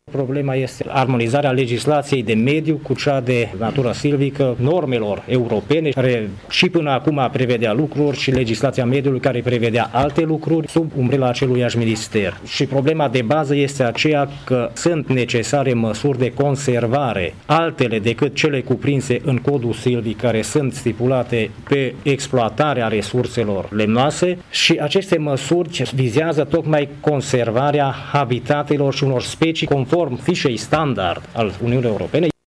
Problema este armonizarea legislației de mediu cu cea de natură silvică, normelor europene, care și până acum prevedea lucruri, și legislația mediului care prevedea alte lucruri sub umbrela aceluiași minister. Și problema de bază este aceea că sunt necesare măsuri de conservare, altele decât cele cuprinse în codul silvic, care sunt stipulate pe exploatarea resurselor lemnoase, și aceste măsuri vizează tocmai conservarea habitatelor și unor specii conform fișei standard al Uniunii Europene.